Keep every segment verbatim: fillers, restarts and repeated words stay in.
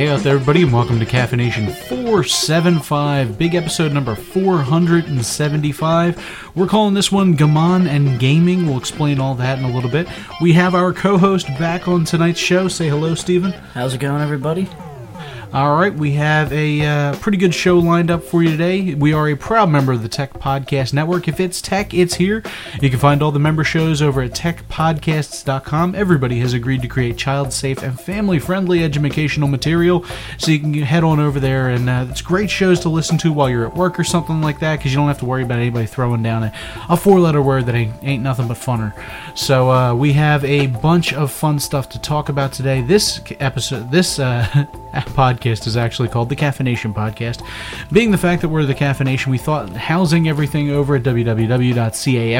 Hey out there, everybody, and welcome to Caffeination four seventy-five, big episode number four hundred seventy-five. We're calling this one Gaman and Gaming. We'll explain all that in a little bit. We have our co-host back on tonight's show. Say hello, Steven. How's it going, everybody? All right, we have a uh, pretty good show lined up for you today. We are a proud member of the Tech Podcast Network. If it's tech, it's here. You can find all the member shows over at tech podcasts dot com. Everybody has agreed to create child-safe and family-friendly educational material, so you can head on over there, and uh, it's great shows to listen to while you're at work or something like that, because you don't have to worry about anybody throwing down a, a four-letter word that ain't, ain't nothing but funner. So uh, we have a bunch of fun stuff to talk about today. This episode, this uh, podcast is actually called the Caffeination Podcast. Being the fact that we're the Caffeination, we thought housing everything over at w w w dot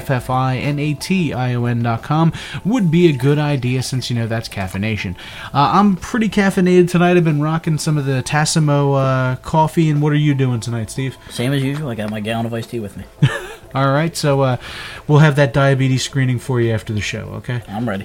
caffeination dot com would be a good idea, since, you know, that's Caffeination. Uh, I'm pretty caffeinated tonight. I've been rocking some of the Tassimo uh, coffee, and what are you doing tonight, Steve? Same as usual. I got my gallon of iced tea with me. All right, so uh, we'll have that diabetes screening for you after the show, okay? I'm ready.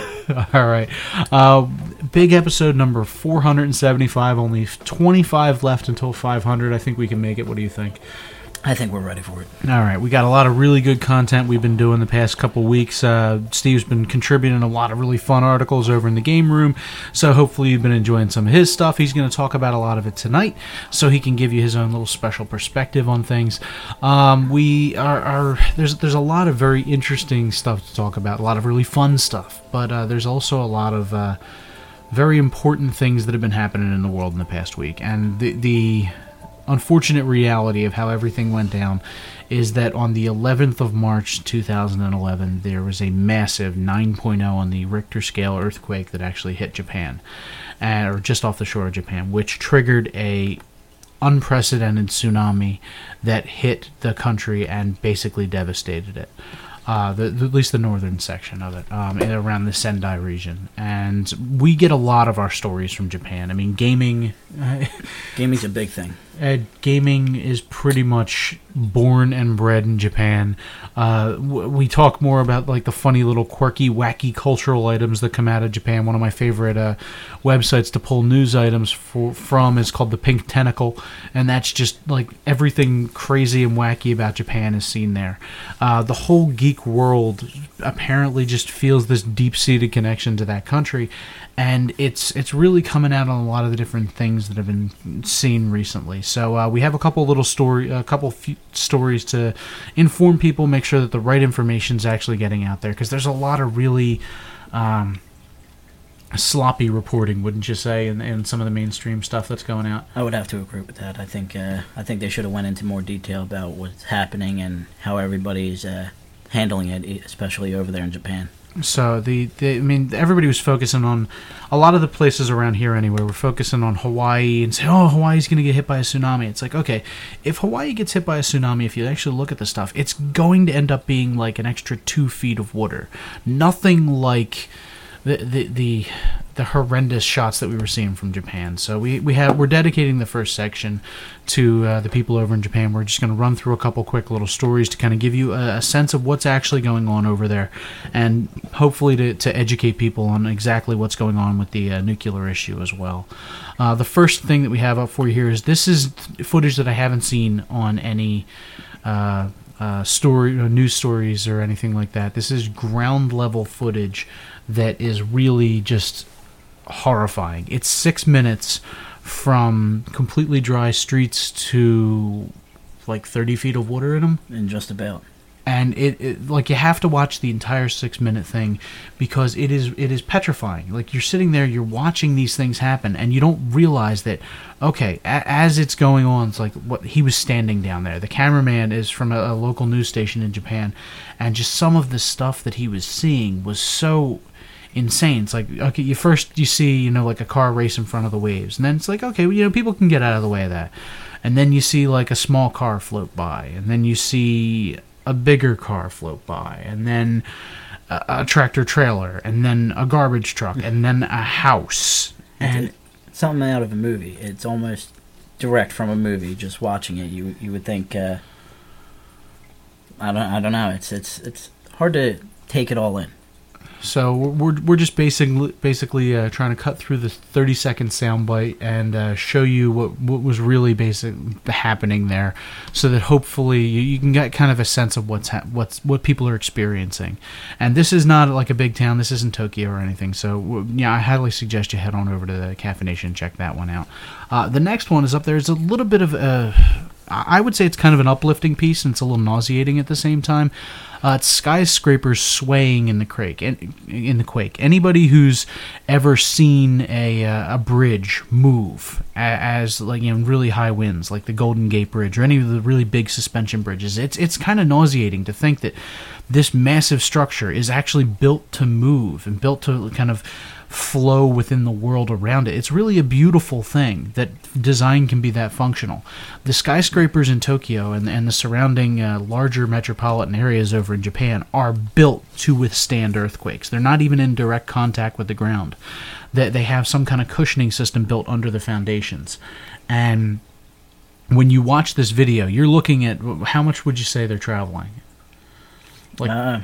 All right. Uh, big episode number four hundred seventy-five. Only twenty-five left until five hundred. I think we can make it. What do you think? I think we're ready for it. All right. We got a lot of really good content we've been doing the past couple weeks. Uh, Steve's been contributing a lot of really fun articles over in the game room, so hopefully you've been enjoying some of his stuff. He's going to talk about a lot of it tonight, so he can give you his own little special perspective on things. Um, we are, are there's there's a lot of very interesting stuff to talk about, a lot of really fun stuff, but uh, there's also a lot of uh, very important things that have been happening in the world in the past week, and the the unfortunate reality of how everything went down is that on the eleventh of March two thousand eleven, there was a massive nine point oh on the Richter scale earthquake that actually hit Japan, uh, or just off the shore of Japan, which triggered a unprecedented tsunami that hit the country and basically devastated it. Uh, the, the, at least the northern section of it, um, around the Sendai region. And we get a lot of our stories from Japan. I mean, gaming... Uh, Gaming's a big thing. Uh, gaming is pretty much born and bred in Japan. Uh, w- we talk more about like the funny little quirky, wacky cultural items that come out of Japan. One of my favorite uh, websites to pull news items for, from is called the Pink Tentacle, and that's just like everything crazy and wacky about Japan is seen there. Uh, the whole geek world apparently just feels this deep-seated connection to that country, and it's it's really coming out on a lot of the different things that have been seen recently. So uh, we have a couple little story, a couple few stories to inform people, make sure that the right information is actually getting out there, because there's a lot of really um, sloppy reporting, wouldn't you say, in, in some of the mainstream stuff that's going out. I would have to agree with that. I think uh, I think they should have went into more detail about what's happening and how everybody's uh, handling it, especially over there in Japan. So the, the I mean, everybody was focusing on a lot of the places around here anyway. We're focusing on Hawaii and say, oh, Hawaii's going to get hit by a tsunami. It's like, okay, if Hawaii gets hit by a tsunami, if you actually look at the stuff, it's going to end up being like an extra two feet of water. Nothing like the the the, the horrendous shots that we were seeing from Japan. So we we have we're dedicating the first section to uh, the people over in Japan. We're just going to run through a couple quick little stories to kind of give you a, a sense of what's actually going on over there, and hopefully to, to educate people on exactly what's going on with the uh, nuclear issue as well. Uh, the first thing that we have up for you here is this is footage that I haven't seen on any uh, uh, story, or news stories or anything like that. This is ground level footage that is really just horrifying. It's six minutes from completely dry streets to like thirty feet of water in them. And just about. And it, it like you have to watch the entire six minute thing, because it is it is petrifying. Like you're sitting there, you're watching these things happen, and you don't realize that, okay, a, as it's going on, it's like what he was standing down there. The cameraman is from a, a local news station in Japan, and just some of the stuff that he was seeing was so insane. It's like, okay, you first you see, you know, like a car race in front of the waves, and then it's like, okay, well, you know, people can get out of the way of that. And then you see like a small car float by, and then you see a bigger car float by, and then a, a tractor trailer, and then a garbage truck, and then a house. And it's something out of a movie. It's almost direct from a movie. Just watching it, you you would think, uh, I don't I don't know. It's it's it's hard to take it all in. So we're we're just basically basically uh, trying to cut through the thirty second soundbite and uh, show you what what was really basic happening there, so that hopefully you, you can get kind of a sense of what's ha- what's what people are experiencing. And this is not like a big town. This isn't Tokyo or anything. So yeah, I highly suggest you head on over to the Caffeination and check that one out. Uh, the next one is up there. It's a little bit of a, I would say it's kind of an uplifting piece, and it's a little nauseating at the same time. Uh, it's skyscrapers swaying in the quake. In the quake, anybody who's ever seen a uh, a bridge move as, like, you know, really high winds, like the Golden Gate Bridge or any of the really big suspension bridges, it's it's kind of nauseating to think that this massive structure is actually built to move and built to kind of flow within the world around it. It's really a beautiful thing that design can be that functional. The skyscrapers in Tokyo and, and the surrounding uh, larger metropolitan areas over in Japan are built to withstand earthquakes. They're not even in direct contact with the ground. They, they have some kind of cushioning system built under the foundations. And when you watch this video, you're looking at, how much would you say they're traveling? Like, uh,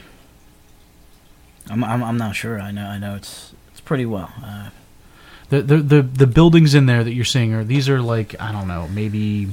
I'm, I'm I'm not sure. I know I know it's pretty well. Uh, the, the the the buildings in there that you're seeing are these are like, I don't know, maybe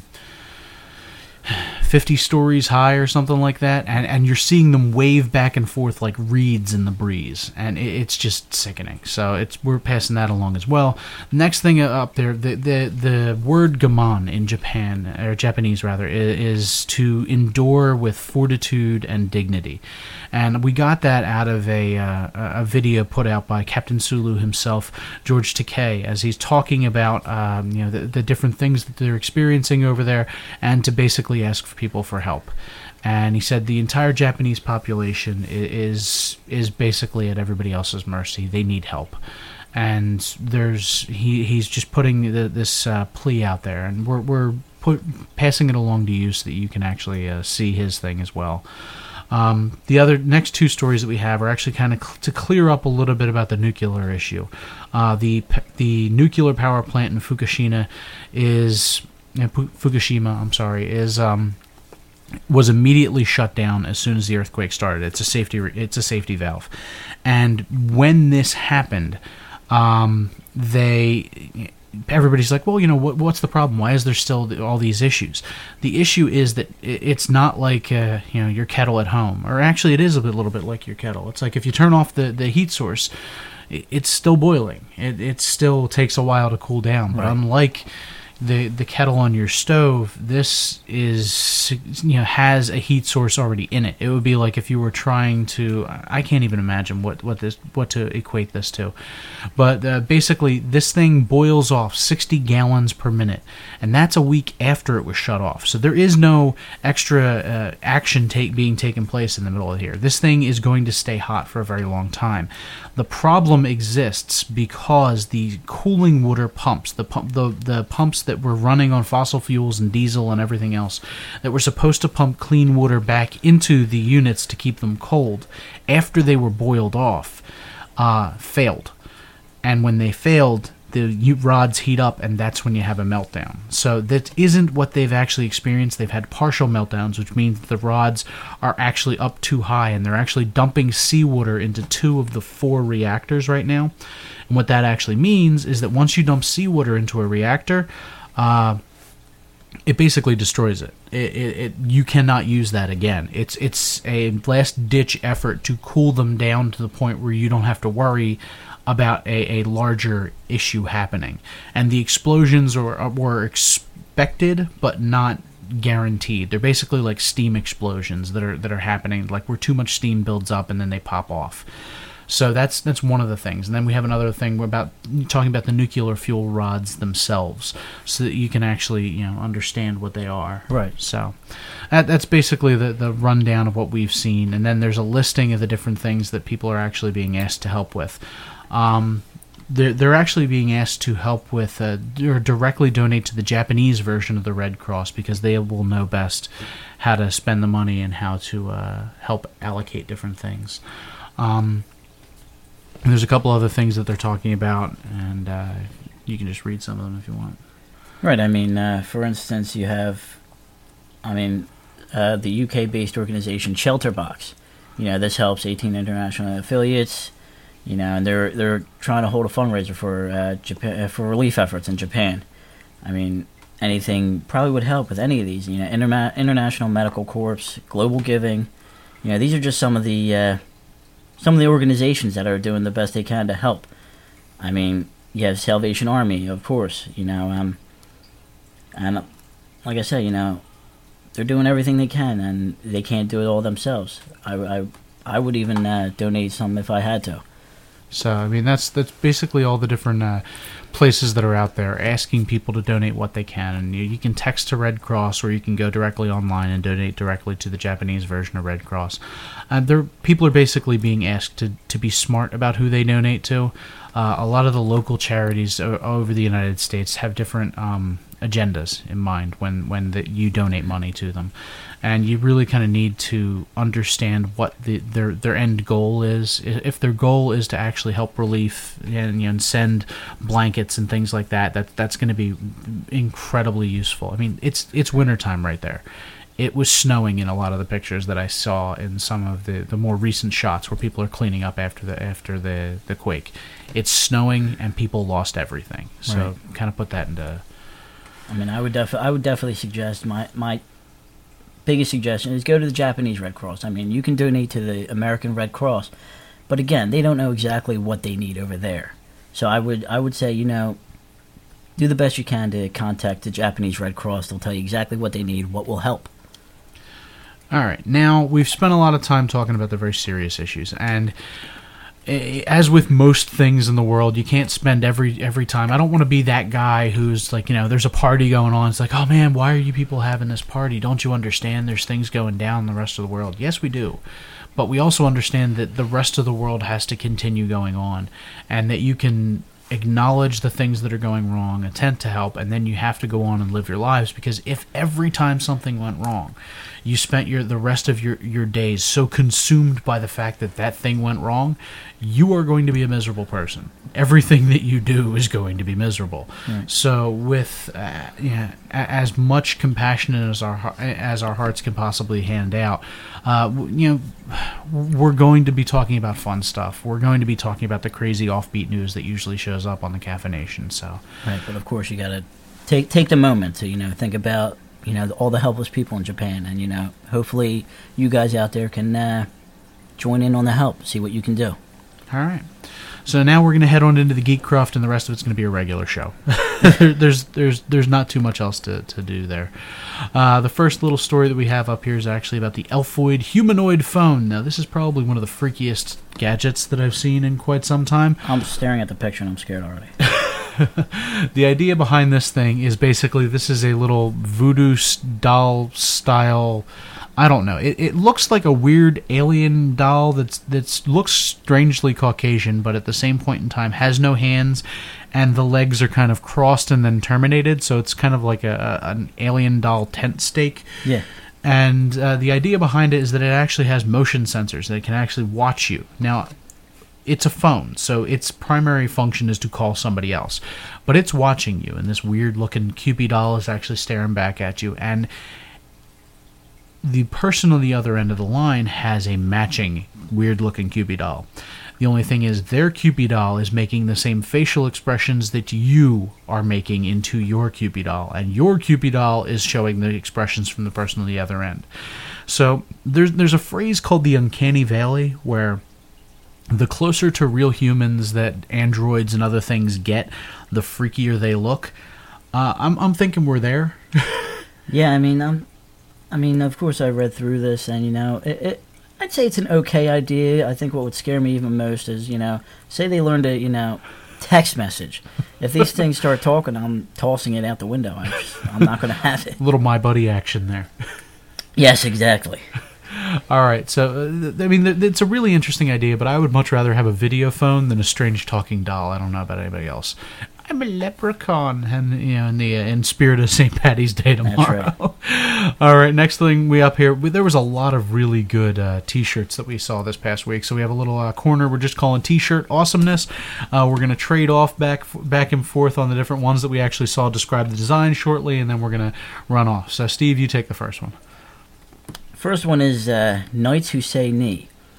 fifty stories high or something like that, and and you're seeing them wave back and forth like reeds in the breeze, and it, it's just sickening. So it's we're passing that along as well. Next thing up there, the the the word gaman in Japan, or Japanese rather, is, is to endure with fortitude and dignity. And we got that out of a uh, a video put out by Captain Sulu himself, George Takei, as he's talking about um, you know the, the different things that they're experiencing over there, and to basically ask for people for help. And he said the entire Japanese population is is basically at everybody else's mercy. They need help, and there's he he's just putting the, this uh, plea out there, and we're we're put, passing it along to you so that you can actually uh, see his thing as well. Um, the other next two stories that we have are actually kind of cl- to clear up a little bit about the nuclear issue. Uh, the the nuclear power plant in Fukushima is uh, Fukushima. I'm sorry, is um, was immediately shut down as soon as the earthquake started. It's a safety it's a safety valve, and when this happened, um, they. Everybody's like, well, you know, what, what's the problem? Why is there still all these issues? The issue is that it's not like, uh, you know, your kettle at home. Or actually, it is a bit, little bit like your kettle. It's like if you turn off the, the heat source, it's still boiling. It, it still takes a while to cool down. But right. Unlike the the kettle on your stove, this is, you know, has a heat source already in it. It would be like if you were trying to, I can't even imagine what what this what to equate this to, but uh, basically this thing boils off sixty gallons per minute, and that's a week after it was shut off. So there is no extra uh, action take being taken place in the middle of here. This thing is going to stay hot for a very long time. The problem exists because the cooling water pumps, the pump, the the pumps that were running on fossil fuels and diesel and everything else, that were supposed to pump clean water back into the units to keep them cold after they were boiled off, uh, failed. And when they failed, the rods heat up, and that's when you have a meltdown. So that isn't what they've actually experienced. They've had partial meltdowns, which means the rods are actually up too high, and they're actually dumping seawater into two of the four reactors right now. And what that actually means is that once you dump seawater into a reactor, uh, it basically destroys it. It, it, it. You cannot use that again. It's it's a last-ditch effort to cool them down to the point where you don't have to worry about a, a larger issue happening. And the explosions were, were expected, but not guaranteed. They're basically like steam explosions that are that are happening, like where too much steam builds up and then they pop off. So that's that's one of the things. And then we have another thing about talking about the nuclear fuel rods themselves, so that you can actually, you know, understand what they are. Right. So that, that's basically the, the rundown of what we've seen. And then there's a listing of the different things that people are actually being asked to help with. Um, they're, they're actually being asked to help with, uh, or directly donate to the Japanese version of the Red Cross, because they will know best how to spend the money and how to uh, help allocate different things. Um, and there's a couple other things that they're talking about, and uh, you can just read some of them if you want. Right. I mean, uh, for instance, you have, I mean, uh, the U K-based organization Shelterbox. You know, this helps eighteen international affiliates You know, and they're they're trying to hold a fundraiser for uh, Japan uh, for relief efforts in Japan. I mean, anything probably would help with any of these. You know, Interma- International Medical Corps, Global Giving. You know, these are just some of the uh, some of the organizations that are doing the best they can to help. I mean, you have Salvation Army, of course. You know, um, and uh, like I said, you know, they're doing everything they can, and they can't do it all themselves. I I, I would even uh, donate some if I had to. So, I mean, that's that's basically all the different uh, places that are out there asking people to donate what they can. And you, you can text to Red Cross, or you can go directly online and donate directly to the Japanese version of Red Cross. Uh, there, people are basically being asked to, to be smart about who they donate to. Uh, a lot of the local charities o- over the United States have different um, agendas in mind when, when the, you donate money to them. And you really kind of need to understand what the, their their end goal is. If their goal is to actually help relief and, you know, and send blankets and things like that, that that's going to be incredibly useful. I mean, it's it's wintertime right there. It was snowing in a lot of the pictures that I saw in some of the, the more recent shots where people are cleaning up after the after the, the quake. It's snowing and people lost everything. So Right. kind of put that into... I mean, I would def- I would definitely suggest my my biggest suggestion is go to the Japanese Red Cross. I mean, you can donate to the American Red Cross, but again, they don't know exactly what they need over there. So I would I would say, you know, do the best you can to contact the Japanese Red Cross. They'll tell you exactly what they need, what will help. All right. Now, we've spent a lot of time talking about the very serious issues, and as with most things in the world, you can't spend every every time. I don't want to be that guy who's like, you know, there's a party going on. It's like, oh man, why are you people having this party? Don't you understand there's things going down in the rest of the world? Yes, we do. But we also understand that the rest of the world has to continue going on, and that you can acknowledge the things that are going wrong, attempt to help, and then you have to go on and live your lives. Because if every time something went wrong, you spent your the rest of your, your days so consumed by the fact that that thing went wrong, you are going to be a miserable person. Everything that you do is going to be miserable. Right. So with uh, yeah, as much compassion as our as our hearts can possibly hand out, uh, you know, we're going to be talking about fun stuff. We're going to be talking about the crazy offbeat news that usually shows up on the Caffeination. So right, but of course you got to take take the moment to, you know, think about, you know, all the helpless people in Japan, and, you know, hopefully you guys out there can uh, join in on the help, see what you can do. All right. So now we're going to head on into the Geekcraft, and the rest of it's going to be a regular show. there's there's there's not too much else to, to do there. Uh, the first little story that we have up here is actually about the Elfoid humanoid phone. Now, this is probably one of the freakiest gadgets that I've seen in quite some time. I'm staring at the picture and I'm scared already. The idea behind this thing is basically this is a little voodoo doll style. I don't know. It it looks like a weird alien doll that's that's looks strangely Caucasian, but at the same point in time has no hands, and the legs are kind of crossed and then terminated. So it's kind of like a, a an alien doll tent stake. Yeah. And uh, the idea behind it is that it actually has motion sensors that it can actually watch you. Now, it's a phone, so its primary function is to call somebody else, but it's watching you, and this weird-looking Cupid doll is actually staring back at you, and the person on the other end of the line has a matching weird-looking Cupid doll. The only thing is their Cupid doll is making the same facial expressions that you are making into your Cupid doll, and your Cupid doll is showing the expressions from the person on the other end. So there's there's a phrase called the uncanny valley, where the closer to real humans that androids and other things get, the freakier they look. Uh, I'm I'm thinking we're there. Yeah, I mean, um, I mean, of course, I read through this, and, you know, it, it. I'd say it's an okay idea. I think what would scare me even most is, you know, say they learn to, you know, text message. If these things start talking, I'm tossing it out the window. I'm, just, I'm not going to have it. A little My Buddy action there. Yes, exactly. All right, so, uh, I mean, it's a really interesting idea, but I would much rather have a video phone than a strange talking doll. I don't know about anybody else. I'm a leprechaun, and, you know, in the uh, in spirit of Saint Patty's Day tomorrow. That's right. All right, next thing we up here, we, there was a lot of really good uh, T-shirts that we saw this past week. So we have a little uh, corner we're just calling T-shirt awesomeness. Uh, we're going to trade off back back and forth on the different ones that we actually saw, describe the design shortly, and then we're going to run off. So Steve, you take the first one. First one is uh, Knights Who Say Ni.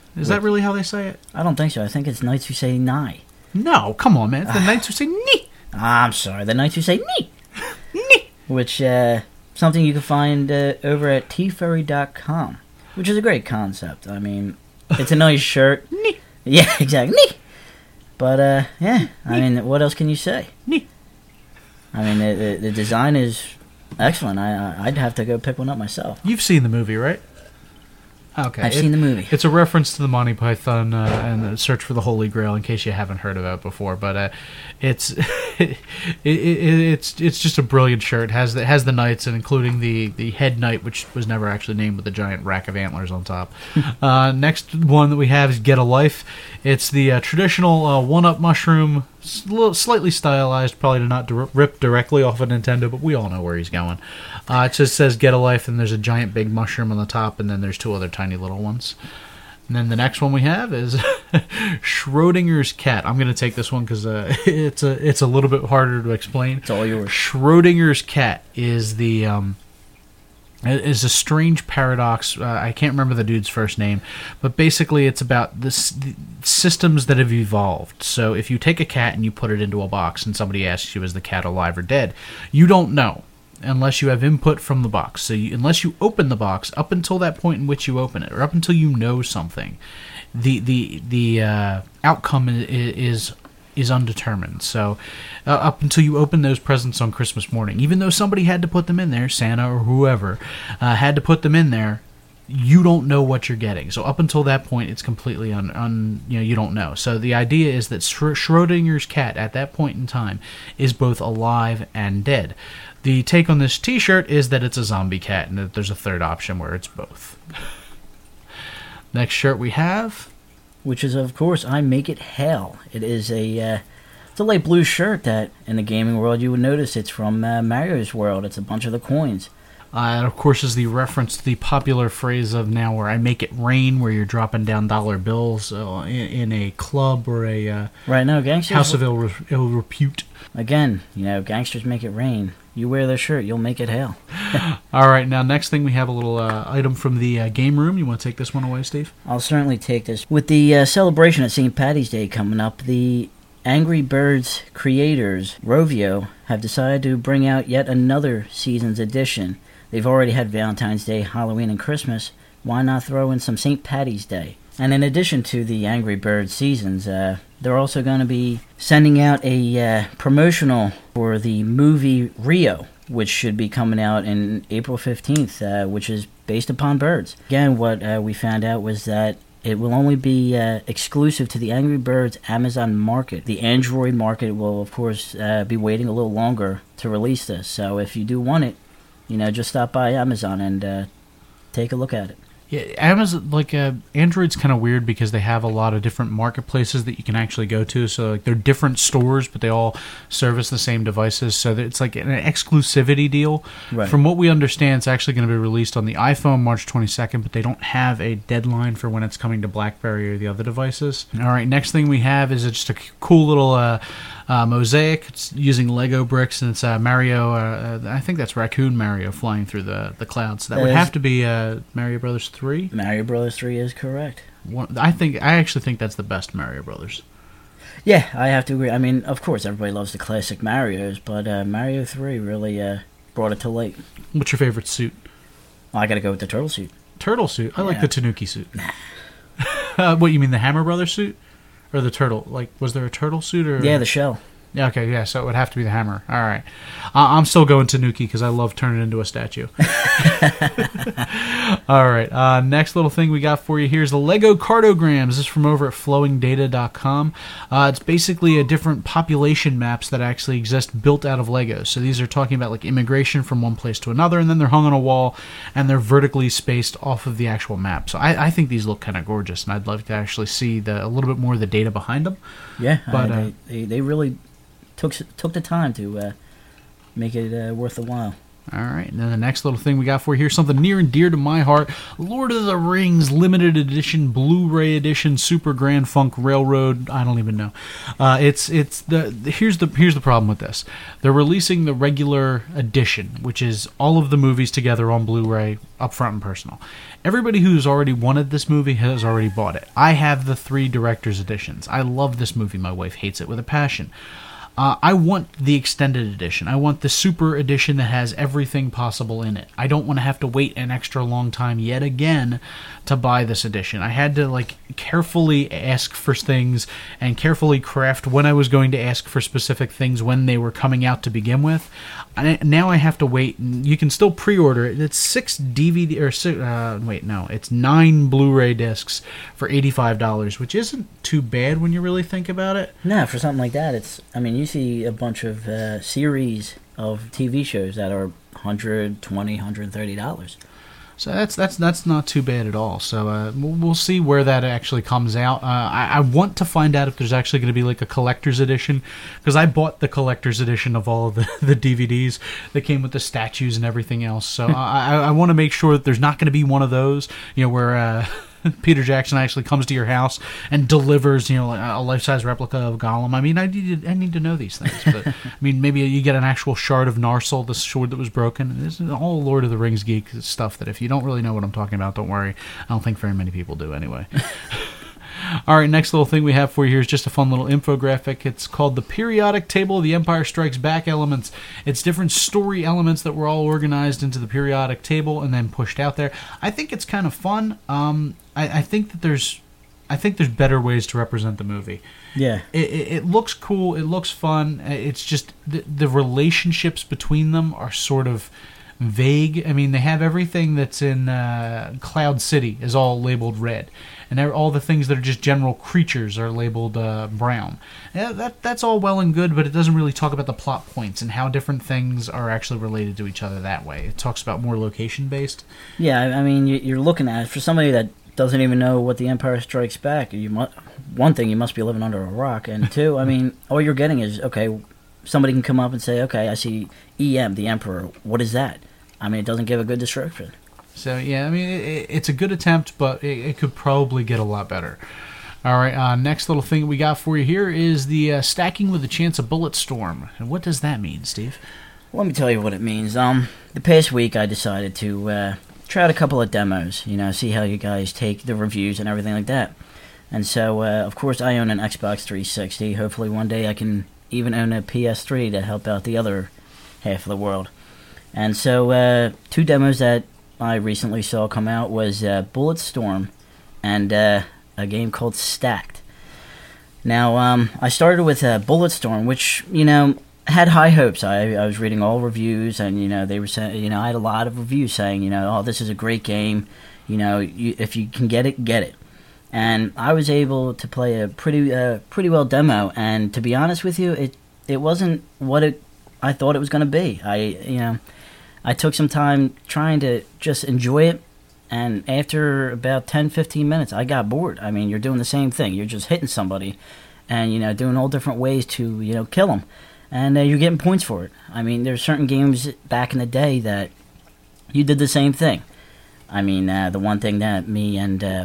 Is that really how they say it? I don't think so. I think it's Knights Who Say Nigh. No, come on, man. It's the Knights Who Say Ni. I'm sorry, the Knights Who Say Ni. Ni. Which, uh, something you can find uh, over at t furry dot com, which is a great concept. I mean, it's a nice shirt. Ni. Yeah, exactly. Ni. But, uh, yeah, I mean, what else can you say? Ni. I mean, the, the, the design is excellent. I, I'd have to go pick one up myself. You've seen the movie, right? Okay. I've it, seen the movie. It's a reference to the Monty Python uh, and the Search for the Holy Grail, in case you haven't heard of it before. But uh, it's it, it, it's it's just a brilliant shirt. It has the, it has the knights, and including the, the head knight, which was never actually named, with a giant rack of antlers on top. uh, next one that we have is Get a Life. It's the uh, traditional uh, one-up mushroom, sl- slightly stylized, probably to not di- rip directly off of Nintendo, but we all know where he's going. Uh, it just says Get a Life, and there's a giant big mushroom on the top, and then there's two other tiny little ones. And then the next one we have is Schrodinger's cat. I'm going to take this one because uh, it's a it's a little bit harder to explain. It's all yours. Schrodinger's cat is the um, is a strange paradox. Uh, I can't remember the dude's first name, but basically it's about this, the systems that have evolved. So if you take a cat and you put it into a box, and somebody asks you, is the cat alive or dead? You don't know unless you have input from the box. So you, unless you open the box, up until that point in which you open it, or up until you know something, the the the uh, outcome is, is is undetermined. So uh, up until you open those presents on Christmas morning, even though somebody had to put them in there, Santa or whoever uh, had to put them in there, you don't know what you're getting. So up until that point, it's completely un, un you know, you don't know. So the idea is that Schrodinger's cat at that point in time is both alive and dead. The take on this t-shirt is that it's a zombie cat, and that there's a third option where it's both. Next shirt we have, which is, of course, I Make It Hell. It is a uh, it's a light blue shirt that, in the gaming world, you would notice it's from uh, Mario's world. It's a bunch of the coins. Uh, and, of course, is the reference to the popular phrase of now where I make it rain, where you're dropping down dollar bills uh, in, in a club or a uh, right now, gangsters house of ill, re- ill repute. Again, you know, gangsters make it rain. You wear their shirt, you'll make it hell. All right, now next thing we have a little uh, item from the uh, game room. You want to take this one away, Steve? I'll certainly take this. With the uh, celebration of Saint Patty's Day coming up, the Angry Birds creators, Rovio, have decided to bring out yet another season's edition. They've already had Valentine's Day, Halloween, and Christmas. Why not throw in some Saint Patty's Day? And in addition to the Angry Birds seasons, uh, they're also going to be sending out a uh, promotional for the movie Rio, which should be coming out in April fifteenth, uh, which is based upon birds. Again, what uh, we found out was that it will only be uh, exclusive to the Angry Birds Amazon market. The Android market will, of course, uh, be waiting a little longer to release this. So if you do want it, you know, just stop by Amazon and uh, take a look at it. Yeah, Amazon, like, uh, Android's kind of weird because they have a lot of different marketplaces that you can actually go to. So, like, they're different stores, but they all service the same devices. So it's like an exclusivity deal. Right. From what we understand, it's actually going to be released on the iPhone March twenty-second, but they don't have a deadline for when it's coming to BlackBerry or the other devices. All right, next thing we have is just a cool little uh, uh, mosaic. It's using Lego bricks, and it's uh, Mario, uh, I think that's Raccoon Mario flying through the, the clouds. So that That would is- have to be uh, Mario Brothers three. Mario Brothers three is correct. One, I think I actually think that's the best Mario Brothers. Yeah, I have to agree. I mean, of course, everybody loves the classic Marios, but uh, Mario three really uh, brought it to light. What's your favorite suit? Oh, I gotta go with the turtle suit. Turtle suit. I like Yeah. the Tanuki suit. uh, what you mean, the Hammer Brothers suit, or the turtle? Like, was there a turtle suit or? Yeah, the shell. Yeah, okay, yeah. So it would have to be the Hammer. All right, uh, I'm still going Tanuki because I love turning into a statue. All right. Uh, next little thing we got for you here is the Lego Cardograms. This is from over at flowing data dot com. Uh, it's basically a different population maps that actually exist built out of Legos. So these are talking about like immigration from one place to another, and then they're hung on a wall, and they're vertically spaced off of the actual map. So I, I think these look kind of gorgeous, and I'd love to actually see the a little bit more of the data behind them. Yeah, But, uh, uh, they, they they really took took the time to uh, make it uh, worth the while. All right, and then the next little thing we got for you here, something near and dear to my heart, Lord of the Rings Limited Edition, Blu-ray Edition, Super Grand Funk Railroad. I don't even know. Uh, it's it's the here's the here's the problem with this. They're releasing the regular edition, which is all of the movies together on Blu-ray, up front and personal. Everybody who's already wanted this movie has already bought it. I have the three director's editions. I love this movie. My wife hates it with a passion. Uh, I want the extended edition. I want the super edition that has everything possible in it. I don't want to have to wait an extra long time yet again to buy this edition. I had to like carefully ask for things and carefully craft when I was going to ask for specific things when they were coming out to begin with. And now I have to wait. And you can still pre-order it. It's six D V D or uh, wait, no, it's nine Blu-ray discs for eighty-five dollars, which isn't too bad when you really think about it. No, for something like that, it's. I mean, you see a bunch of uh, series of T V shows that are one hundred twenty dollars, one hundred thirty dollars. So that's that's that's not too bad at all. So uh, we'll, we'll see where that actually comes out. Uh, I, I want to find out if there's actually going to be like a collector's edition, because I bought the collector's edition of all of the, the D V Ds that came with the statues and everything else. So I, I want to make sure that there's not going to be one of those, you know, where uh, Peter Jackson actually comes to your house and delivers, you know, a life-size replica of Gollum. I mean, I need to, I need to know these things. But I mean, maybe you get an actual shard of Narsil, the sword that was broken. This is all Lord of the Rings geek stuff that if you don't really know what I'm talking about, don't worry. I don't think very many people do anyway. All right, next little thing we have for you here is just a fun little infographic. It's called the Periodic Table of the Empire Strikes Back Elements. It's different story elements that were all organized into the periodic table and then pushed out there. I think it's kind of fun. Um, I, I think that there's, I think there's better ways to represent the movie. Yeah, it, it, it looks cool. It looks fun. It's just the, the relationships between them are sort of vague. I mean, they have everything that's in uh, Cloud City is all labeled red, and all the things that are just general creatures are labeled uh, brown. Yeah, that that's all well and good, but it doesn't really talk about the plot points and how different things are actually related to each other that way. It talks about more location based. Yeah, I mean, you're looking at it for somebody that doesn't even know what the Empire Strikes Back. You mu- one thing, you must be living under a rock, and two, I mean, all you're getting is okay. Somebody can come up and say, "Okay, I see E M, the Emperor. What is that?" I mean, it doesn't give a good description. So, yeah, I mean, it, it's a good attempt, but it, it could probably get a lot better. All right, uh, next little thing we got for you here is the uh, stacking with a chance of Bulletstorm. And what does that mean, Steve? Let me tell you what it means. Um, the past week I decided to uh, try out a couple of demos, you know, see how you guys take the reviews and everything like that. And so, uh, of course, I own an Xbox three sixty. Hopefully one day I can even own a P S three to help out the other half of the world. And so, uh, two demos that I recently saw come out was uh, Bulletstorm and uh, a game called Stacked. Now, um, I started with uh, Bulletstorm, which, you know, had high hopes. I, I was reading all reviews, and, you know, they were saying, you know, I had a lot of reviews saying, you know, oh, this is a great game. You know, you, if you can get it, get it. And I was able to play a pretty, uh, pretty well demo, and to be honest with you, it, it wasn't what it I thought it was going to be. I, you know... I took some time trying to just enjoy it, and after about ten, fifteen minutes, I got bored. I mean, you're doing the same thing. You're just hitting somebody and, you know, doing all different ways to, you know, kill them, and uh, you're getting points for it. I mean, there's certain games back in the day that you did the same thing. I mean, uh, the one thing that me and uh,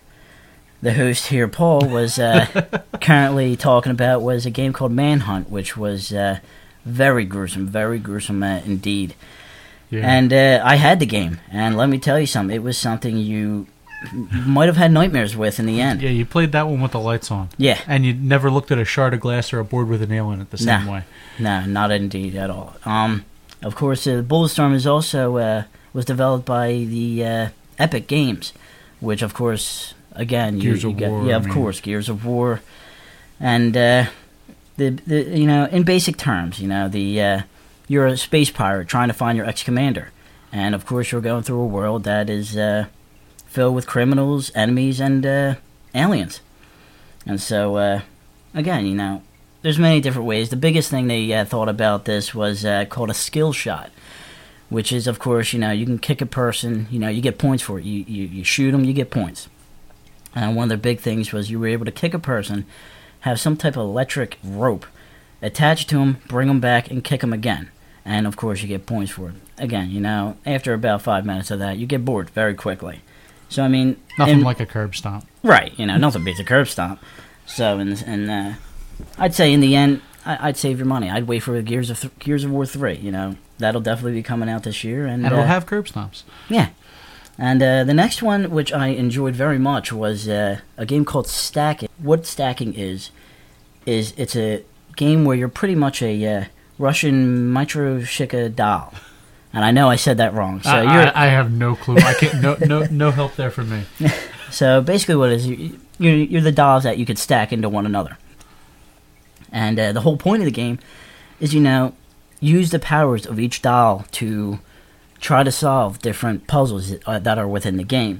the host here, Paul, was uh, currently talking about was a game called Manhunt, which was uh, very gruesome, very gruesome uh, indeed. Yeah. And uh, I had the game, and let me tell you something, it was something you might have had nightmares with in the end. Yeah, you played that one with the lights on. Yeah. And you never looked at a shard of glass or a board with a nail in it the same nah. way. No, nah, not indeed at all. Um, of course, uh, Bulletstorm is also uh, was developed by the uh, Epic Games, which, of course, again, Gears you, you of get, War. yeah, of I mean. course, Gears of War, and uh, the the you know, in basic terms, you know, the uh, you're a space pirate trying to find your ex-commander. And, of course, you're going through a world that is uh, filled with criminals, enemies, and uh, aliens. And so, uh, again, you know, there's many different ways. The biggest thing they uh, thought about this was uh, called a skill shot, which is, of course, you know, you can kick a person, you know, you get points for it. You, you, you shoot them, you get points. And one of their big things was you were able to kick a person, have some type of electric rope attached to them, bring them back, and kick them again. and of course you get points for it. Again, you know, after about five minutes of that, you get bored very quickly. So I mean, nothing in, like a curb stomp, right? You know, nothing beats a curb stomp. So and and uh, I'd say in the end, I, I'd save your money. I'd wait for Gears of Th- Gears of War three. You know, that'll definitely be coming out this year, and, and it'll uh, have curb stomps. Yeah. And uh, the next one, which I enjoyed very much, was uh, a game called Stacking. What Stacking is, is it's a game where you're pretty much a uh, Russian Matryoshka doll. And I know I said that wrong. So I, you're, I, I have no clue. I can't. No, no, no help there from me. So basically, what it is you, you're, you're the dolls that you could stack into one another. And uh, the whole point of the game is, you know, use the powers of each doll to try to solve different puzzles that are, that are within the game.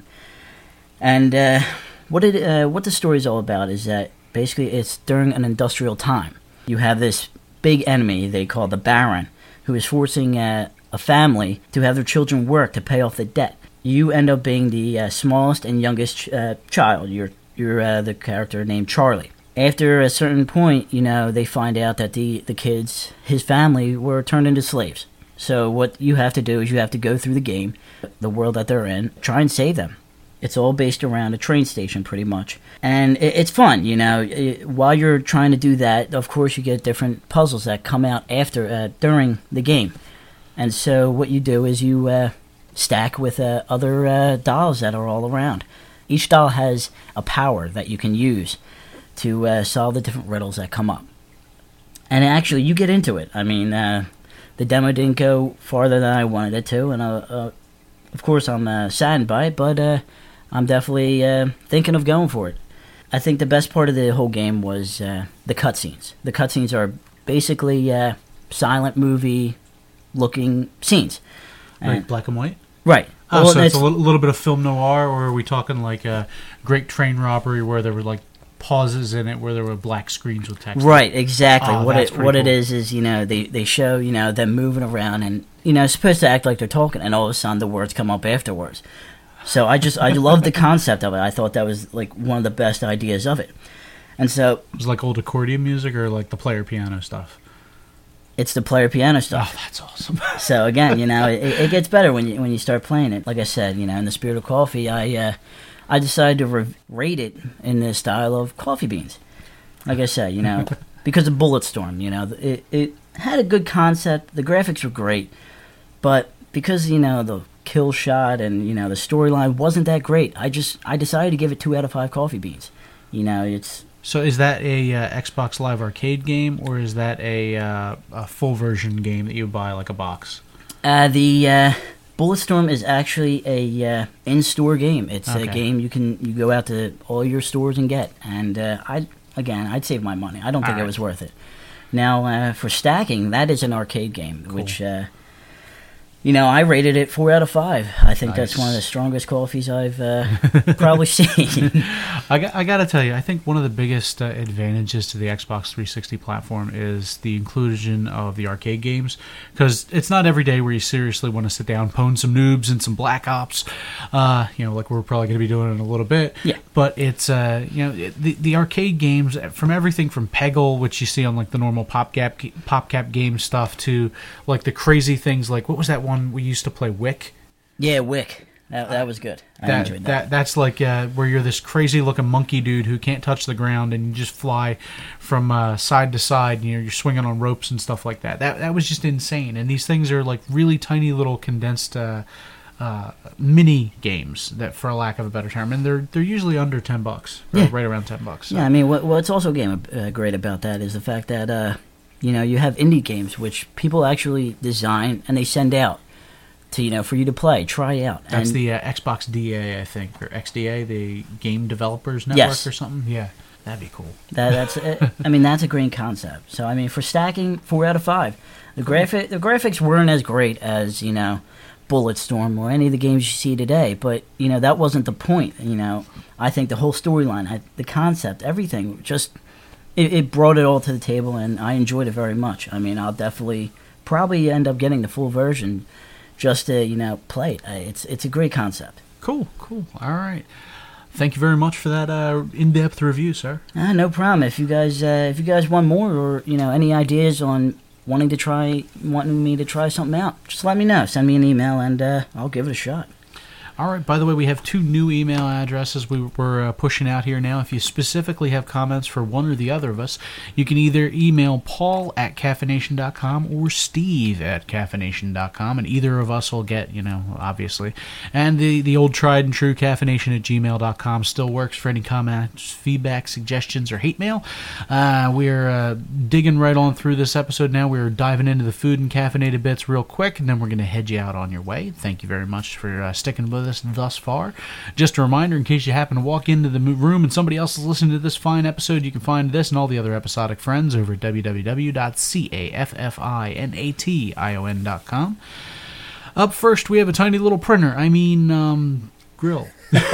And uh, what it uh, what the story is all about is that basically it's during an industrial time. You have this big enemy they call the Baron, who is forcing uh, a family to have their children work to pay off the debt. You end up being the uh, smallest and youngest uh, child. You're you're uh, the character named Charlie. After a certain point, you know, they find out that the, the kids, his family, were turned into slaves. So what you have to do is you have to go through the game, the world that they're in, try and save them. It's all based around a train station, pretty much. And it, it's fun, you know. It, while you're trying to do that, of course, you get different puzzles that come out after, uh, during the game. And so what you do is you uh, stack with uh, other uh, dolls that are all around. Each doll has a power that you can use to uh, solve the different riddles that come up. And actually, you get into it. I mean, uh, the demo didn't go farther than I wanted it to, and uh, uh, of course I'm uh, saddened by it, but uh, I'm definitely uh, thinking of going for it. I think the best part of the whole game was uh, the cutscenes. The cutscenes are basically uh, silent movie-looking scenes. Like And, black and white? right. Oh, Well, so it's a it's- little, little bit of film noir, or are we talking like a Great Train Robbery where there were like pauses in it where there were black screens with text? Right, exactly. Oh, what that's it pretty what it cool. is is, you know, they, they show, you know, them moving around and, you know, supposed to act like they're talking, and all of a sudden the words come up afterwards. So I just, I love the concept of it. I thought that was, like, one of the best ideas of it. And so It was like old accordion music or like the player piano stuff? it's the player piano Oh, stuff. that's awesome. So again, you know, it, it gets better when you when you start playing it. Like I said, you know, in the spirit of coffee, I uh, I decided to re- rate it in the style of coffee beans. Like I said, you know, because of Bulletstorm, you know, it it had a good concept. The graphics were great, but because, you know, the kill shot and, you know, the storyline wasn't that great, I just I decided to give it two out of five coffee beans. You know, it's So is that a uh, Xbox Live Arcade game, or is that a, uh, a full version game that you buy like a box? Uh, the uh, Bulletstorm is actually a uh, in-store game. It's Okay. a game you can you go out to all your stores and get. And uh, I again, I'd save my money. I don't think All it right. was worth it. Now, uh, for stacking, that is an arcade game, Cool. which uh, you know, I rated it four out of five. I think that's Nice. one of the strongest coffees I've uh, probably seen. I got, I got to tell you, I think one of the biggest uh, advantages to the Xbox three sixty platform is the inclusion of the arcade games, because it's not every day where you seriously want to sit down, pwn some Noobs and some Black Ops, uh, you know, like we're probably going to be doing in a little bit. Yeah. But it's, uh, you know, it, the the arcade games, from everything from Peggle, which you see on like the normal PopCap PopCap game stuff, to like the crazy things like, what was that one we used to play, Wick? Yeah, Wick. That, that was good. I That, enjoyed that. that that's like uh, where you're this crazy looking monkey dude who can't touch the ground and you just fly from uh, side to side. And, you know, you're swinging on ropes and stuff like that. That that was just insane. And these things are like really tiny little condensed uh, uh, mini games, that, for a lack of a better term, and they're they're usually under ten bucks, or Yeah. right around ten bucks. So. Yeah, I mean, what, what's also game uh, great about that is the fact that uh, you know, you have indie games which people actually design and they send out to, you know, for you to play, try out. That's and the uh, Xbox D A, I think, or X D A, the Game Developers Network, Yes. or something. Yeah, that'd be cool. that, that's uh, I mean, that's a great concept. So I mean, for stacking, four out of five. The graphic the graphics weren't as great as, you know, Bulletstorm or any of the games you see today, but, you know, that wasn't the point. You know, I think the whole storyline, I- the concept, everything, just it, it brought it all to the table, and I enjoyed it very much. I mean, I'll definitely probably end up getting the full version just to, you know, play it. Uh, It's it's a great concept. Cool, cool. All right. Thank you very much for that uh, in-depth review, sir. Ah, no problem. If you guys uh, if you guys want more, or, you know, any ideas on wanting to try, wanting me to try something out, just let me know. Send me an email, and uh, I'll give it a shot. All right, by the way, we have two new email addresses we, we're uh, pushing out here now. If you specifically have comments for one or the other of us, you can either email Paul at caffeination dot com or Steve at caffeination dot com, and either of us will get, you know, obviously. And the, the old tried and true caffeination at gmail dot com still works for any comments, feedback, suggestions, or hate mail. Uh, we're uh, digging right on through this episode now. We're diving into the food and caffeinated bits real quick, and then we're going to head you out on your way. Thank you very much for uh, sticking with us thus far. Just a reminder, in case you happen to walk into the room and somebody else is listening to this fine episode, you can find this and all the other episodic friends over at w w w dot caffeination dot com. Up first, we have a tiny little printer. I mean, um, grill.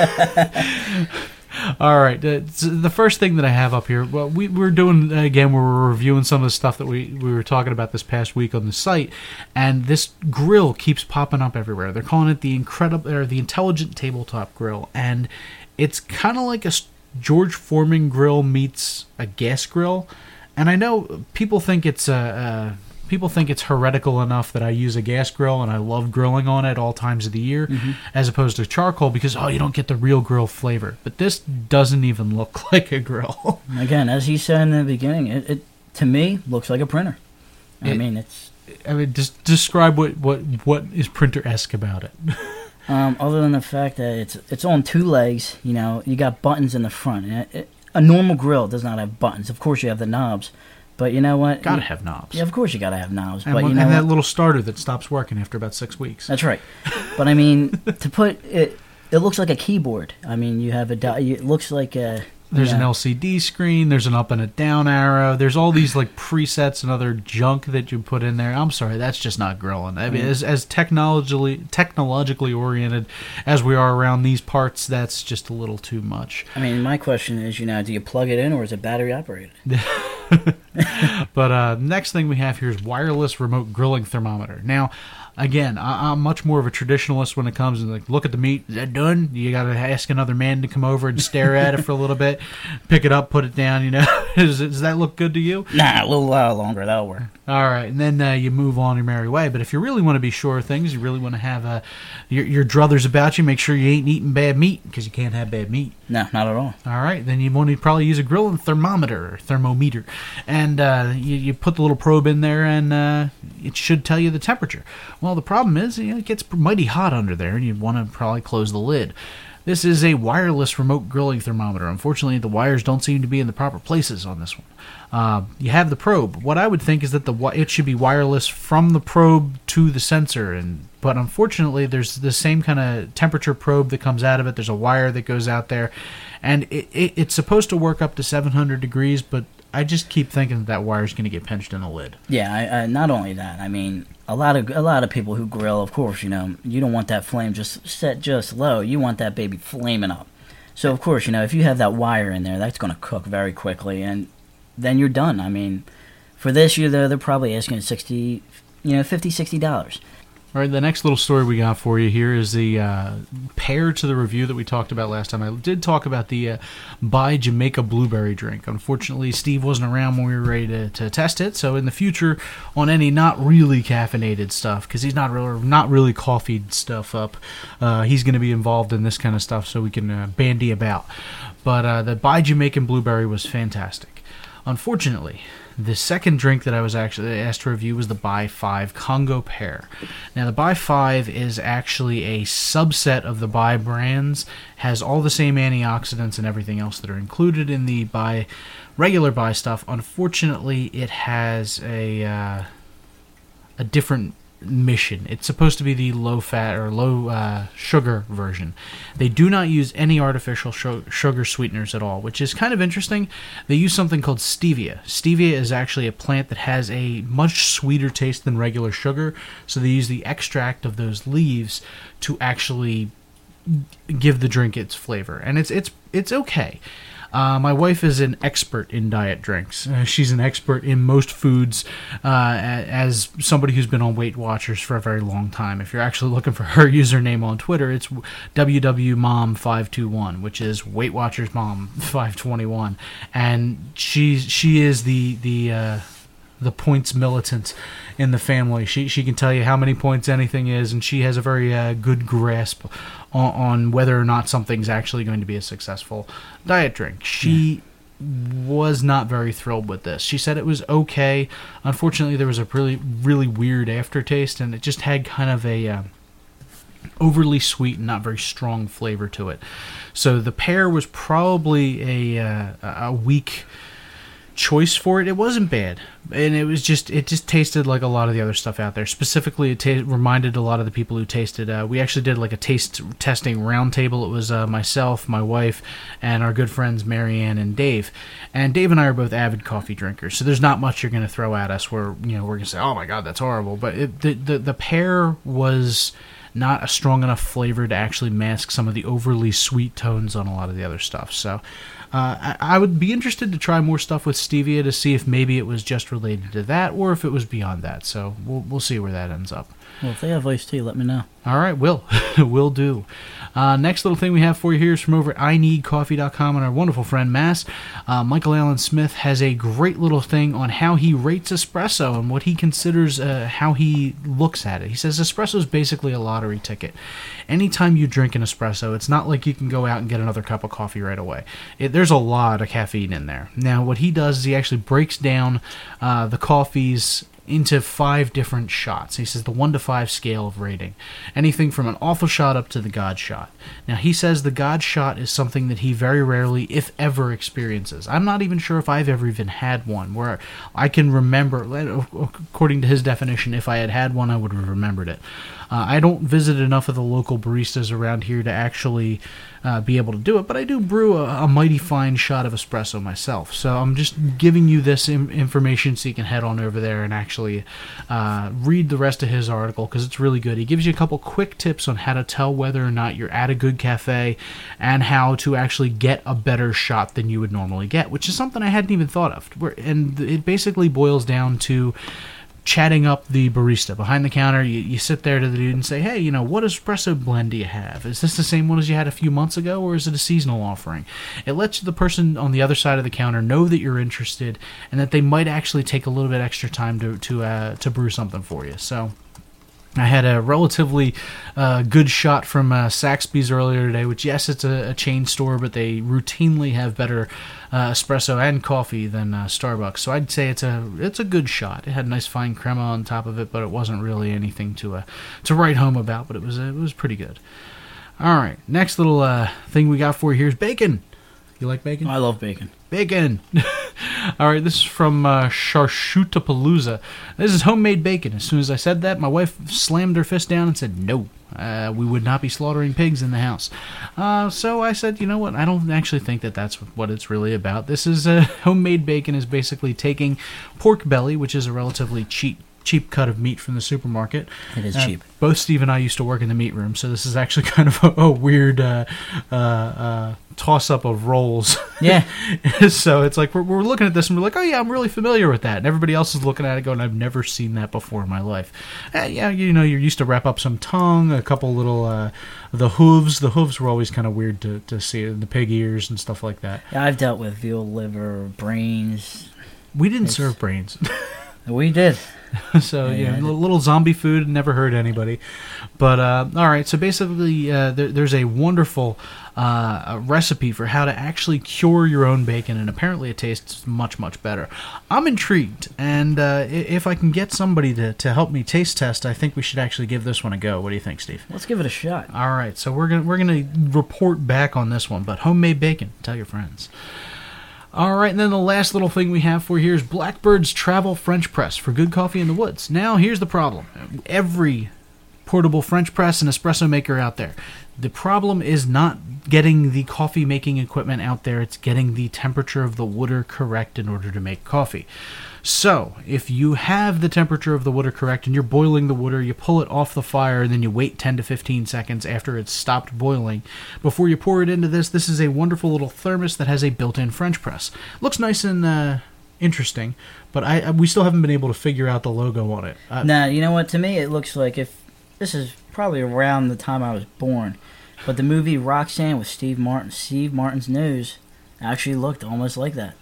All right, uh, the first thing that I have up here, well, we, we're doing, again, we're reviewing some of the stuff that we, we were talking about this past week on the site, and this grill keeps popping up everywhere. They're calling it the incredible, or the Intelligent Tabletop Grill, and it's kind of like a George Foreman grill meets a gas grill, and I know people think it's a... a People think it's heretical enough that I use a gas grill and I love grilling on it at all times of the year, mm-hmm. as opposed to charcoal because, oh, you don't get the real grill flavor. But this doesn't even look like a grill. Again, as he said in the beginning, it, it to me looks like a printer. I it, mean, it's... I mean, just describe what, what, what is printer-esque about it. um, other than the fact that it's it's on two legs, you know, you got buttons in the front. And it, it, a normal grill does not have buttons. Of course, you have the knobs. But you know what? Gotta you, have knobs. Yeah, of course you gotta have knobs. And, but one, you know and that what? little starter that stops working after about six weeks. That's right. But I mean, to put it, it looks like a keyboard. I mean, you have a. Di- it looks like a. There's yeah. an L C D screen. There's an up and a down arrow. There's all these like presets and other junk that you put in there. I'm sorry, that's just not grilling. I mean, mm. as as technologically technologically oriented as we are around these parts, that's just a little too much. I mean, my question is, you know, do you plug it in or is it battery operated? But uh, next thing we have here is wireless remote grilling thermometer. Now, again, I, I'm much more of a traditionalist when it comes to like, look at the meat. Is that done? You got to ask another man to come over and stare at it for a little bit, pick it up, put it down. You know, does, does that look good to you? Nah, a little while longer. That'll work. All right, and then uh, you move on your merry way. But if you really want to be sure of things, you really want to have uh, your, your druthers about you, make sure you ain't eating bad meat because you can't have bad meat. No, not at all. All right, then you want to probably use a grilling thermometer or thermometer. And uh, you, you put the little probe in there, and uh, it should tell you the temperature. Well, the problem is, you know, it gets mighty hot under there, and you want to probably close the lid. This is a wireless remote grilling thermometer. Unfortunately, the wires don't seem to be in the proper places on this one. Uh, you have the probe. What I would think is that the it should be wireless from the probe to the sensor, and but unfortunately, there's the same kind of temperature probe that comes out of it. There's a wire that goes out there, and it, it, it's supposed to work up to seven hundred degrees, but I just keep thinking that that wire's going to get pinched in the lid. Yeah, I, I, not only that, I mean, a lot of a lot of people who grill, of course, you know, you don't want that flame just set just low. You want that baby flaming up. So, of course, you know, if you have that wire in there, that's going to cook very quickly, and then you're done. I mean, for this year, they're, they're probably asking sixty, you know, fifty, sixty dollars. All right, the next little story we got for you here is the uh, pair to the review that we talked about last time. I did talk about the uh, Buy Jamaica Blueberry drink. Unfortunately, Steve wasn't around when we were ready to, to test it, so in the future, on any not really caffeinated stuff, because he's not really, not really coffeeed stuff up, uh, he's going to be involved in this kind of stuff so we can uh, bandy about. But uh, the Buy Jamaican Blueberry was fantastic. Unfortunately, the second drink that I was actually asked to review was the Buy five Congo Pear. Now, the Buy five is actually a subset of the Buy brands, has all the same antioxidants and everything else that are included in the Buy regular Buy stuff. Unfortunately, it has a uh, a different mission. It's supposed to be the low-fat or low-sugar uh, version. They do not use any artificial sh- sugar sweeteners at all, which is kind of interesting. They use something called stevia. Stevia is actually a plant that has a much sweeter taste than regular sugar, so they use the extract of those leaves to actually give the drink its flavor, and it's it's it's okay. Uh, my wife is an expert in diet drinks. Uh, she's an expert in most foods uh, as somebody who's been on Weight Watchers for a very long time. If you're actually looking for her username on Twitter, it's W W Mom five two one, which is Weight Watchers Mom five twenty-one. And she, she is the... the uh, the points militant in the family. She she can tell you how many points anything is, and she has a very uh, good grasp on, on whether or not something's actually going to be a successful diet drink. She yeah. was not very thrilled with this. She said it was okay. Unfortunately, there was a really really weird aftertaste, and it just had kind of a uh, overly sweet and not very strong flavor to it. So the pear was probably a uh, a weak choice for it. It wasn't bad, and it was just it just tasted like a lot of the other stuff out there. Specifically, it ta- reminded a lot of the people who tasted. Uh, we actually did like a taste testing roundtable. It was uh, myself, my wife, and our good friends Marianne and Dave. And Dave and I are both avid coffee drinkers, so there's not much you're going to throw at us where you know we're going to say, "Oh my God, that's horrible." But it, the, the the pear was not a strong enough flavor to actually mask some of the overly sweet tones on a lot of the other stuff. So uh, I, I would be interested to try more stuff with stevia to see if maybe it was just related to that or if it was beyond that. So we'll we'll see where that ends up. Well, if they have iced tea, let me know. All right, will. will do. Uh, next little thing we have for you here is from over at I need coffee dot com and our wonderful friend Mass. Uh, Michael Allen Smith has a great little thing on how he rates espresso and what he considers uh, how he looks at it. He says espresso is basically a lottery ticket. Anytime you drink an espresso, it's not like you can go out and get another cup of coffee right away. It, there's a lot of caffeine in there. Now, what he does is he actually breaks down uh, the coffees into five different shots. He says the one to five scale of rating. Anything from an awful shot up to the God shot. Now, he says the God shot is something that he very rarely, if ever, experiences. I'm not even sure if I've ever even had one where I can remember, according to his definition, if I had had one, I would have remembered it. Uh, I don't visit enough of the local baristas around here to actually uh, be able to do it, but I do brew a, a mighty fine shot of espresso myself. So I'm just giving you this im- information so you can head on over there and actually uh, read the rest of his article because it's really good. He gives you a couple quick tips on how to tell whether or not you're at a good cafe and how to actually get a better shot than you would normally get, which is something I hadn't even thought of. And it basically boils down to chatting up the barista behind the counter. You, you sit there to the dude and say, hey, you know, what espresso blend do you have? Is this the same one as you had a few months ago, or is it a seasonal offering? It lets the person on the other side of the counter know that you're interested and that they might actually take a little bit extra time to to uh, to brew something for you. So I had a relatively uh, good shot from uh, Saxby's earlier today, which, yes, it's a, a chain store, but they routinely have better uh, espresso and coffee than uh, Starbucks. So I'd say it's a it's a good shot. It had a nice fine crema on top of it, but it wasn't really anything to uh, to write home about, but it was, it was pretty good. All right, next little uh, thing we got for you here is bacon. You like bacon? I love bacon. Bacon! All right, this is from uh, Charshutapalooza. This is homemade bacon. As soon as I said that, my wife slammed her fist down and said, no, uh, we would not be slaughtering pigs in the house. Uh, so I said, you know what, I don't actually think that that's what it's really about. This is uh, homemade bacon is basically taking pork belly, which is a relatively cheap cheap cut of meat from the supermarket. It is uh, cheap. Both Steve and I used to work in the meat room, so this is actually kind of a, a weird uh, uh, uh, toss-up of roles. Yeah. So it's like we're, we're looking at this and we're like, oh yeah, I'm really familiar with that. And everybody else is looking at it going, I've never seen that before in my life. Uh, yeah, you know, you're used to wrap up some tongue, a couple little, uh, the hooves. The hooves were always kind of weird to, to see, the pig ears and stuff like that. Yeah, I've dealt with veal liver, brains. We didn't It's- serve brains. We did. So Yeah, yeah, I a did. little zombie food never hurt anybody. But uh, all right, so basically, uh, there, there's a wonderful uh, a recipe for how to actually cure your own bacon, and apparently it tastes much much better. I'm intrigued, and uh, i- if I can get somebody to, to help me taste test, I think we should actually give this one a go. What do you think, Steve? Let's give it a shot. All right, so we're gonna we're gonna report back on this one, but homemade bacon. Tell your friends. All right, and then the last little thing we have for you here is Blackbird's Travel French Press for good coffee in the woods. Now, here's the problem. Every portable French press and espresso maker out there, the problem is not getting the coffee making equipment out there, it's getting the temperature of the water correct in order to make coffee. So, if you have the temperature of the water correct and you're boiling the water, you pull it off the fire and then you wait ten to fifteen seconds after it's stopped boiling before you pour it into this. This is a wonderful little thermos that has a built-in French press. Looks nice and uh, interesting, but I, I we still haven't been able to figure out the logo on it. Uh, Now, you know what? To me, it looks like if this is probably around the time I was born, but the movie Roxanne with Steve Martin, Steve Martin's nose actually looked almost like that.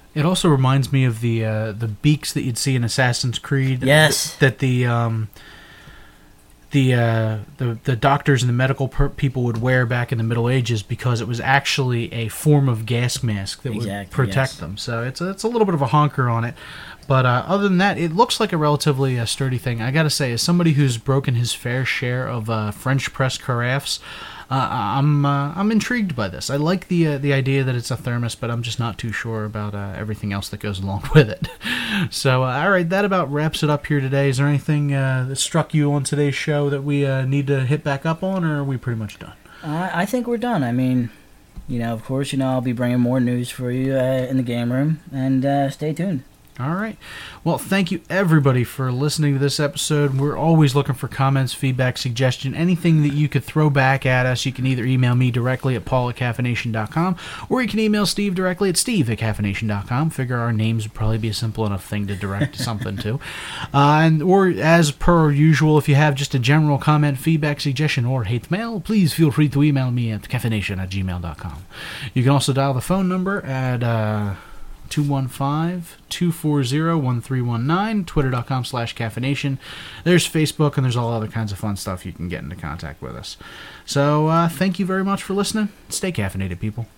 It also reminds me of the uh, the beaks that you'd see in Assassin's Creed. Yes. That, that the um, the, uh, the the doctors and the medical per- people would wear back in the Middle Ages because it was actually a form of gas mask that Exactly, would protect yes. them. So it's a, it's a little bit of a honker on it. But uh, other than that, it looks like a relatively uh, sturdy thing. I gotta say, as somebody who's broken his fair share of uh, French press carafes, uh, I'm uh, I'm intrigued by this. I like the uh, the idea that it's a thermos, but I'm just not too sure about uh, everything else that goes along with it. So, uh, all right, that about wraps it up here today. Is there anything uh, that struck you on today's show that we uh, need to hit back up on, or are we pretty much done? I, I think we're done. I mean, you know, of course, you know, I'll be bringing more news for you uh, in the game room, and uh, stay tuned. All right. Well, thank you, everybody, for listening to this episode. We're always looking for comments, feedback, suggestion, anything that you could throw back at us. You can either email me directly at paul at caffeination dot com, or you can email Steve directly at steve at caffeination dot com. Figure our names would probably be a simple enough thing to direct something to. Uh, and Or, as per usual, if you have just a general comment, feedback, suggestion, or hate mail, please feel free to email me at caffeination at gmail dot com. You can also dial the phone number at... Uh, two one five, two four zero, one three one nine, twitter.com slash caffeination. There's Facebook, and there's all other kinds of fun stuff you can get into contact with us. So, uh, thank you very much for listening. Stay caffeinated, people.